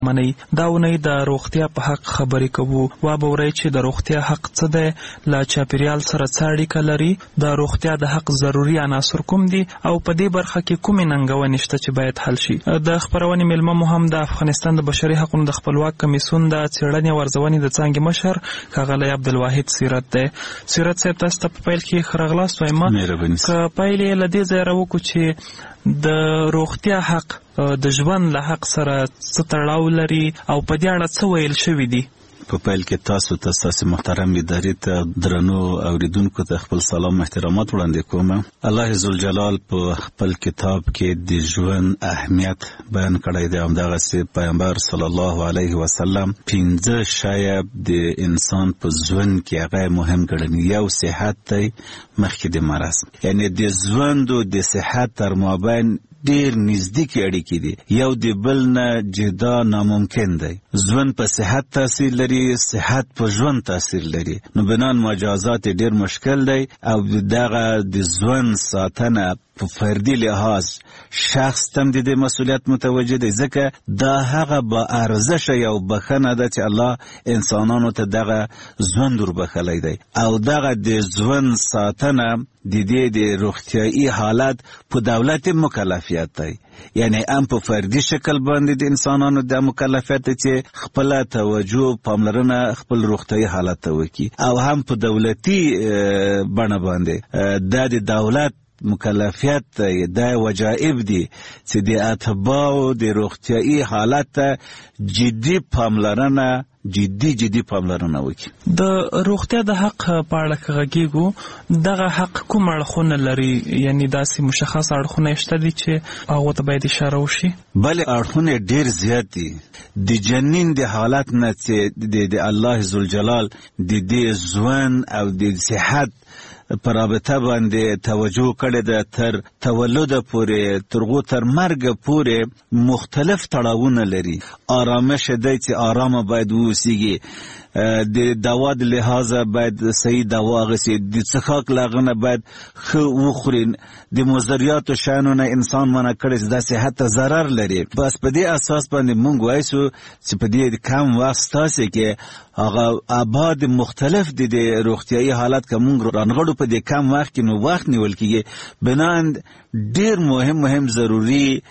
منی دا ونی د روغتیا په حق خبرې کوو. وا به ورئ چې د روغتیا حق څه دی، له چاپیریال سره څه اړیکه لري، د روغتیا د حق ضروري عناصر کوم دي او په دې برخه کې کومې ننګونې شته چې باید حل شي. د خپرونې میلمه مو هم د افغانستان د بشري حقوقو د خپلواک کمیسیون د څېړنې او ارزونې د څانګې مشر ښاغلی عبدالواحد سیرت دی. سیرت صاحب، تاسو ته په پیل کې ښه راغلاست وایم. که پیل یې له دې ځایه راوکړو چې د روغتیا حق د ژوند له حق سره څه تړاو لري او په دې اړه څه ویل شوي دي. په پیل کې تاسو ته ستاسو محترم ادارې ته درنو اوریدونکو ته خپل سلام احترامات وړاندې کوم. الله ذوالجلال په خپل کتاب کې د ژوند اهمیت بیان کړی دی. همدغسې پیغمبر صلی الله علیه وسلم 15 شی د انسان په ژوند کې هغه مهم ګڼي. یو صحت دی مخکې د مرض، یعنی د ژوند او د صحت تر مابین ډیر نزدیک اړیکې دي، یو د بل نه جدا ناممکن دی. ژوند په صحت تاثیر لري، صحت په ژوند تاثیر لري، نو بنان مجازات ډیر مشکل دی او دغه د ژوند ساتنه په فردي لحاظ شخص تم د مسؤلیت متوجه دی، ځکه دا هغه با ارزشه یو بخنه ده چې الله انسانانو ته دغه ژوند وربخلی دی او دغه د ژوند ساتنه د دې د روغتیایي حالت په دولت مکلفیت دی. یعنی هم په فردي شکل باندې د انسانانو د مکلفیت چې خپل توجه پاملرنه خپل روغتیایي حالت ته وکړي، او هم په دولتي بڼه باندې د دولت مکلفیت دی، دا وجایب دي چې د اتباعو د روغتیایي حالت ته جدي پاملرنه وکړي. د روغتیا د حق په اړه که غږیږو، دغه حق کوم اړخونه لري؟ یعنی داسې مشخص اړخونه شته دي چې هغو ته باید اشاره وشي؟ بله، اړخونه ډیر زیات دي. د جنین د حالت نه چې د الله ذوالجلال د دې ژوند او د صحت پر رابطه باندې توجه کړې ده، تر تولد پورې تر مرګ پورې مختلف تړاوونه لري. آرامش دی چې آرامه باید ووسیږي، د دوا د لحاظه باید صحیح دوا اخیستي، د څښاک لاغنه باید ښه وخوري، د مضریاتو شیانو نه انسان منع کړی چې دا صحت ته ضرر لري. بس په دې اساس باندې موږ وایو چې په دې کم وخت ستاسې کې هغه ابعاد مختلف دي د روغتیایي حالت که موږ رانغړو په دې کم وخت کې، نو وخت نیول کېږي. بنان ډیر مهم ضروري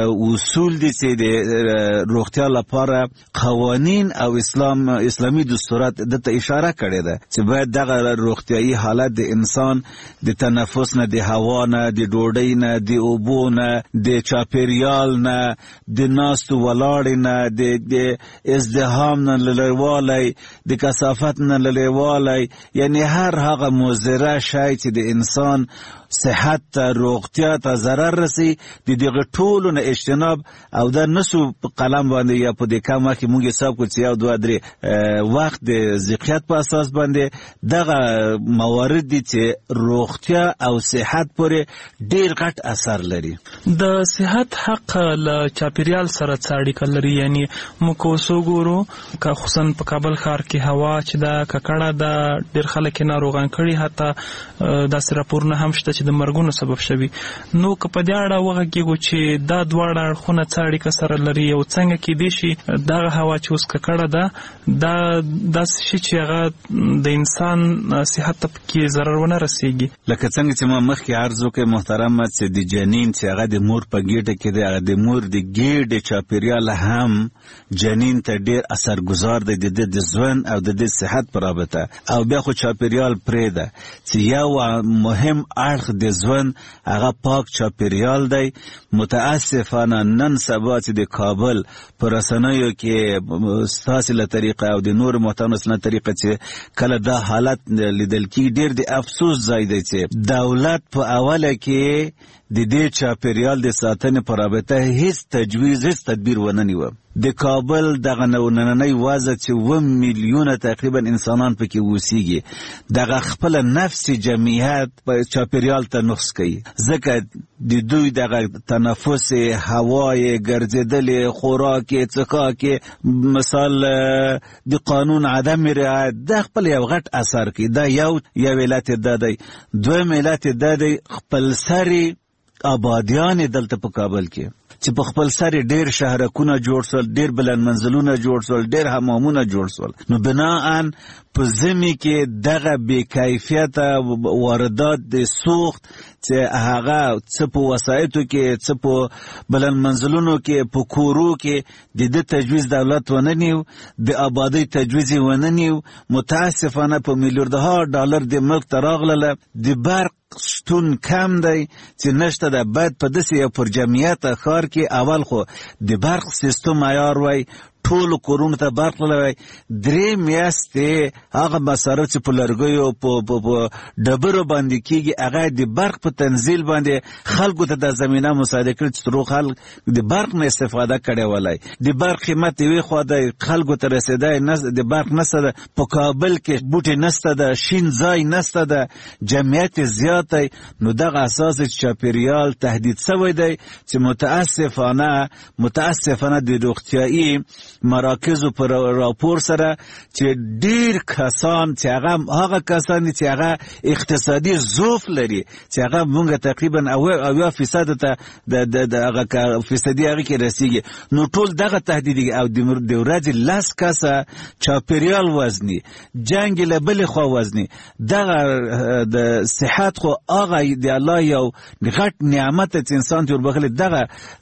اصول دي چې د روغتیا لپاره قوانین او اسلامی دستورات دته اشاره کړې ده چې باید دغه روغتیایي حالت د انسان د تنفس نه، د هوا نه، د ډوډۍ نه، د اوبو نه، د چاپیریال نه، د ناستو ولاړې نه، د ازدحام نه لرېوالی، د کثافت نه لرېوالی، یعنی هر هغه مضره شی چې د انسان صحت ته، روغتیا ته ضرر رسی، د دغه ټولو نه اجتناب. او دا نسو په قلم باندې یا په دې کم وخت کې موږ حساب کړو چې 1 2 3 وخت د ذکریت په اساس باندې دغه موارد دي چې روغتیا او صحت پورې ډیر غټ اثر لري. د صحت حق له چاپیریال سره څه اړیکه لري؟ یعنی موږ اوس وګورو که خصوصا په کابل ښار کې هوا چې دا ککړه ده، ډیر خلک ناروغان کړي، حتی داسې راپورونه هم شته چې د مرګونو سبب شوي. نو که په دې اړه وغږیږو چې دا دواړه اړخونه څه اړیکه سره لري او څنګه کیدای شي دغه هوا چې اوس ککړه ده دا داسې شي چې هغه د انسان صحت ته پکې ضرر ونه رسېږي؟ لکه څنګه چې ما مخکې عرض وکړ محترمه چې د جنین چې هغه د مور په ګېډه کې دی، هغه د مور د ګېډې چاپیریال هم جنین ته ډېر اثرګزار دی د ژوند او د صحت په رابطه. او بیا خو چاپیریال پرېږده چې یو مهم اړخ د ژوند هغه پاک چاپیریال دی. متاسفانه نن سبا چې د کابل په رسنیو کې ستاسې له طریقه او د نور محترمو له طریقه چې کله دا حالت لیدل کېږي، ډېر د افسوس ځای دی چې دولت په اوله کې د دې چاپیریال د ساتنې په رابطه هیڅ تجویز، هیڅ تدبیر ونه نیوه. د کابل دغه نننۍ وضع چې 1 میلیونه تقریبا انسانان پکې اوسیږي، دغه خپل نفس جمعیت په چاپیریال ته نقص کوي، ځکه د دوی دغه تنفس، هوای ګرځېدل، خوراک، څښاک، مثال د قانون عدم رعایت، د خپل یو غټ اثر کوي. دا یو علت ده دی. دویم علت ده دی خپل سری آبادیان دلته په کابل کې چې په خپل سر ډیر شهرکونه جوړ سول، ډیر بلند منزلونه جوړ سول، ډیر حمامونه جوړ سول. نو بناءً په ضمن کې دغه بې کیفیته واردات د سوخت چې هغه څه په وسایطو کې، څه په بلند منزلونو کې، په کورو کې د دې تجویز دولت ونه نیو، د آبادی تجویز ونه نیو. متاسفانه په میلیاردها ډالر د ملک ته راغله. د برق شتون کم دی چې نشته ده. باید په داسې یو پر جمعیت ښار کې اول خو د برق سیستم عیار وای، ټولو کورونو ته برق لوي. 3 میاشتې هغه مصارف چې په لرګیو په ډبرو باندې کېږي هغه د برق په تنزیل باندې خلکو ته د زمینه مساعده کړي چې ترو خلک د برق نه استفاده کړي ولای. د برق قیمت یوې خوا د خلکو ته رسیدای نه، د برق نسته ده. په کابل کې بوټي نسته ده، شین ځای نسته ده، جمعیت زیات دی. نو دغه اساس چاپیریال تهدید شوی دی چې متاسفانه د روغتیایي مراکزو پر راپور سره چې ډیر کسان چې هغه کسان چې هغه اقتصادي ضعف لري، چې هغه مونږ تقریبا 80% ته د هغه فیصدي هغه کې رسیږي. نو ټول دغه تهدید او د ورځې 10 کسه چاپیریال وزني، جنگ له بل خو وزني. دغه د صحت خو هغه د الله یو غټ نعمت چې انسان ته وربخلي. دغه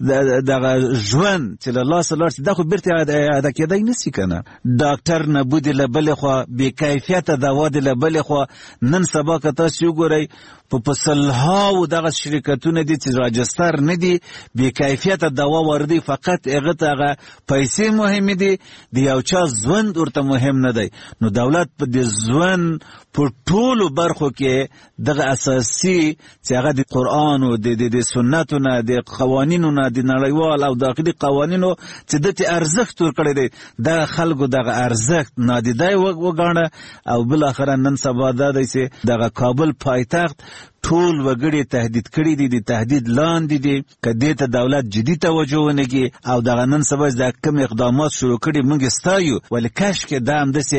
ژوند چې الله صلی الله دغه بیرته ادا کېدای نشي کنه. ډاکټر نبود له بل خو بې کیفیته دوا د له بل خو نن سبا که تاسو وګورئ په پسلهاو دغه شرکتونه دي چې راجستر نه دي، بې کیفیته دوا واردوي، فقط هغه ته هغه پیسې مهمې دي، د یو چا ژوند ورته مهم نه دی. نو دولت په دې ژوند په ټولو برخو کې دغه اساسي چې هغه د قرآن او د سنتو نه، د قوانینو نه، د نړیوال او داخلي قوانینو چې دته ارزښت ورکړی دی، دغه خلکو دغه ارزښت نادیده وګاڼه. او بل اخر نن سبا دا دی چې دغه کابل پایتخت ټول وګړي تهدید کړي دي، د تهدید لاندې دي. کدی ته دولت جدي توجه ونه کوي او دغه نن سبا د کوم اقدامات شروع کړي موږ ستایو، ولی کاش کې دا هم دسه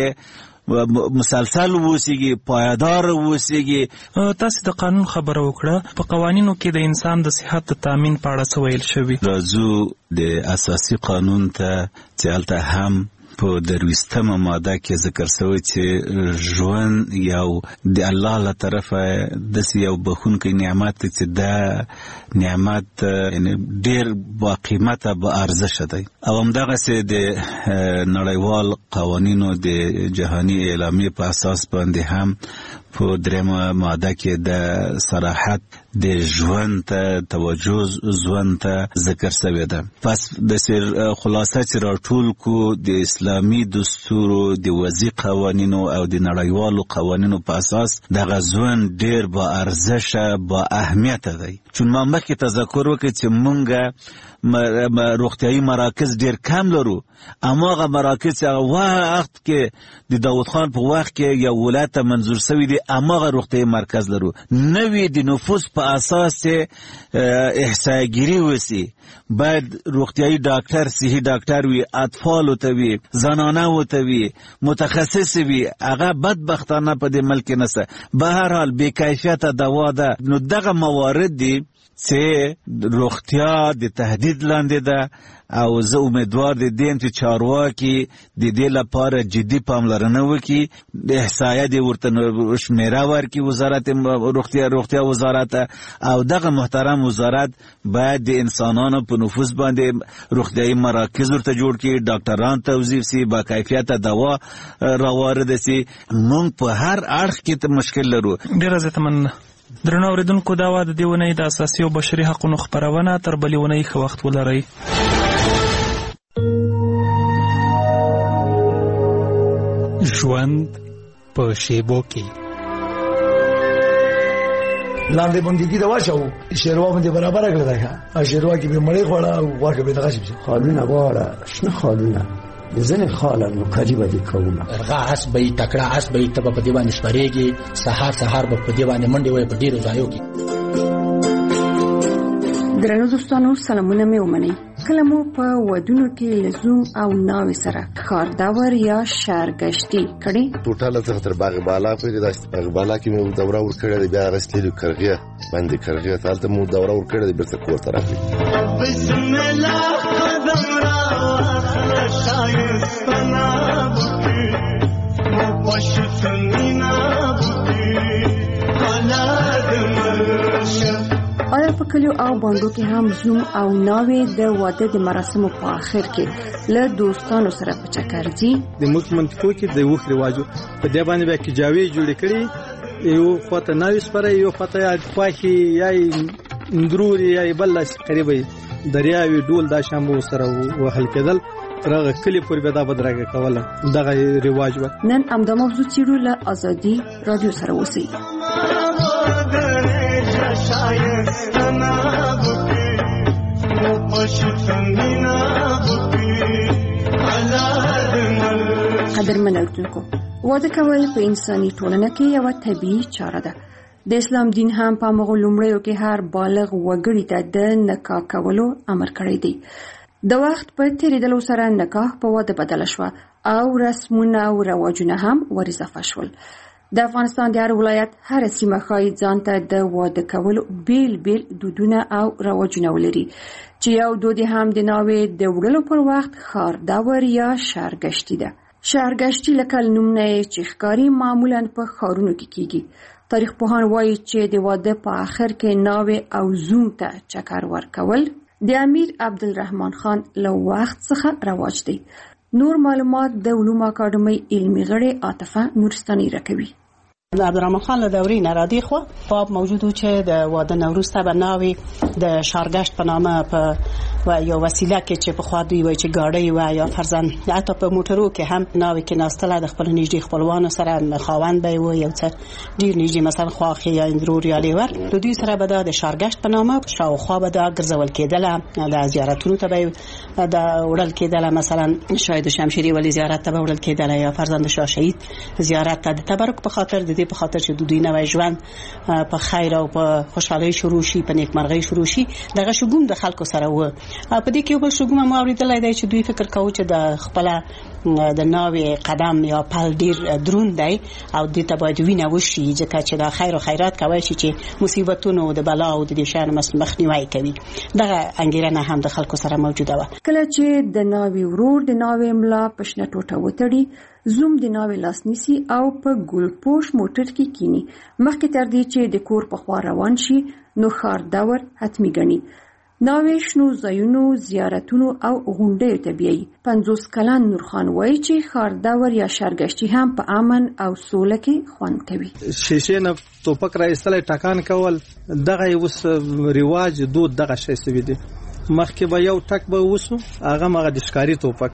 مسلسل ووسیږي، پایدار ووسیږي. تاسو د قانون خبره وکړه، په قوانینو کې د انسان د صحت د تامین په اړه څه ویل شوي؟ راځو د اساسي قانون ته چې هلته هم په 23مه ماده کې ذکر شوی چې ژوند یو د الله له طرفه داسې یو بخونکی نعمت چې دا نعمت یعنی ډیر با قیمته با ارزښت دی. او همدغسې د نړیوال قوانینو د جهاني اعلامیې په اساس باندې هم په 3مه ماده کې د صراحت د ژوند ته توجه ژوند ته ذکر شوی ده. پس د خلاصه چې راټول کو د اسلامي دستورو د وضعي قوانینو او د نړیوالو قوانینو په اساس دغه ژوند ډیر با ارزښت با اهمیت دی. چون ما مخکې تذکر وکړ چې مونږه روغتیایي مراکز ډیر کم لرو، اما هغه مراکز هغه وخت کې د داود خان په وخت کې یو ولایت ته منظور شوی دی، اما هغه روغتیایي مرکز لرو. نوی د نفوس په اساس احصایه‌گیری وسی، باید روغتیایي ډاکټر صحي ډاکټر وي، اطفال ته وي، زنانه ته وي، متخصص وي. هغه بدبختانه په دې ملک نشته. به هر حال بې کیفیته دوا ده. نو دغه موارد دي چې روغتیا د تهدید لاندې ده. او زه امیدوار دیم چې چارواکي د دې لپاره جدي پاملرنه وکړي، د احصایه دې ورته شمیره ورکړي وزارت روغتیا وزارت، او دغه محترم وزارت باید د انسانانو په نفوس باندې روغتیایي مراکز ورته جوړ کړي، ډاکټران توظیف سي، با کیفیته دوا راوارد سي. موږ په هر اړخ کې مشکل لرو. ډیره زیاته مننه. درنو اوریدونکو، دا وه د دې اونۍ د اساسي او بشري حقونو خپرونه. تر بلې اونۍ ښه وخت ولرئ. ژوند په شیبو کې لاندې بندګي دا واچو شیروا باندې برابر کړل دا شیروا کې به مړې خوړه او واکه به دغه شي خالونه واړه شنه خالونه ځنه خاله نو کړي به دي کومه ارغا اس به تکړه اس به تب په دی باندې سپریږي، سحر به په دی باندې منډي وي په ډیرو ځایو کې. درنو دوستانو، سلامونه مې ومنئ. کله مو په ودونو کې لزوم او ناوې سره ښاردور یا شهرګشتي کړې؟ ټوټاله تر باغ بالا پورې د باغ بالا کې مې دوره ور کړې، بیا غستې کرغیه باندې کړی تالته مو دوره ور کړی بیرته کور ته راغلی. بسم الله قدم را شایستنا بکی مو پښتنینا بکی حالات مرشه. آیا په کلیو او بانډو کې هم زوم او ناوې د واده د مراسمو په آخر کې له دوستانو سره په چکر ځي؟ د موږ منطقو کې د وخت رواجو په دې باندې به کې جاوی جوړ کړي، یو خواته ناوې سپره، یو خواته یا پاکي یا اندروري یا بل قریبي دریاوي ډول دا شامو سره وهل کېدل ترغه کلی پور به دا بدرګه کوله. دغه رواج و. نن امدا موضوع چیرو له ازادي رادیو سره وسی. قدرمن اوریدونکو، واده کول په انساني ټولنه کې یو طبیعي چاره ده. د اسلام دین هم په مغو لومړیو کې هر بالغ وګړي ته د نکاح کولو امر کړی دی. د وخت په تیریدلو سره نکاح په واده بدل شو او رسمونه او رواجونه هم ور اضافه شول. د افغانستان د هر ولایت هر سیمه ښایي ځان ته د واده کولو بیل بیل دودونه او رواجونه ولري، چې یو دود هم د ناوې د وړلو پر وخت خاردور یا شهرګشتي ده. شهرګشتي لکه نوم نه چې ښکاري معمولا په ښارونو کې کیږي. تاریخ پوهان وایي چې د واده په آخر کې ناوې او زوم ته چکر ورکول د امیر عبدالرحمن خان له وخت څخه رواج دی. نور معلومات د علومو اکاډمۍ علمي غړي عاطفه نورستاني راکوي. د عبدالرحمن خان له دورې نه را دې خوا باب موجود و چې د واده نه وروسته به ناوې د شهرګشت په نامه په یو وسیله کې چې پخوا دوی وایي چې ګاډۍ وه یا فرضاً حتی په موټرو کې هم ناوې کې ناستله د خپلو نږدې خپلوانو سره خاوند به یې و یو څه ډېر نږدې مثلا خواښې یا اندرور یا لیور د دوی سره به دا د شهرګشت په نامه شاوخوا به دا ګرځول کېدله، د زیارتونو ته به دا وړل کېدله، مثلا شاید شمشیري ولي زیارت ته به وړل کېدله یا فرضاً د شاه شهید زیارت ته د تبرک په خاطر د دې په خاطر چې دوی نوی ژوند په خیر او په خوشحالۍ شروع شي، په نیکمرغۍ شروع شي. دغه شګوم د خلکو سره و. په دې کې یو بل شګوم هم اورېدلی دی چې دوی فکر کوي چې د خپله د ناوې قدم یا پل ډېر دروند دی او دې ته باید وینه وشي، ځکه چې دا خیر او خیرات کولی شي چې مصیبتونو د بلا او د دې شیانو مخنیوی کوي. دغه انګېرنه هم د خلکو سره موجوده وه. کله چې د ناوې ورور د ناوې ملا په شنه ټوټه وتړي، زوم د ناوې لاس نیسي او په ګلپوش موټر کې کینی. مخکې تر دې چې د کور په خوا روان شي نو خاردور حتمي ګڼي. ناوې شنو ځایونو، زیارتونو او غونډیو ته بیایي. 50 کلن نورخان وایي چې خاردور یا شهرګشتي هم په امن او سوله کې خوند کوي. شیشې نه توپک را ایستلی ټکان کول دغه اوس رواج دود دغه شی سوي دی. مخکې به یو ټک به وسو هغه مغه د ښکاري توپک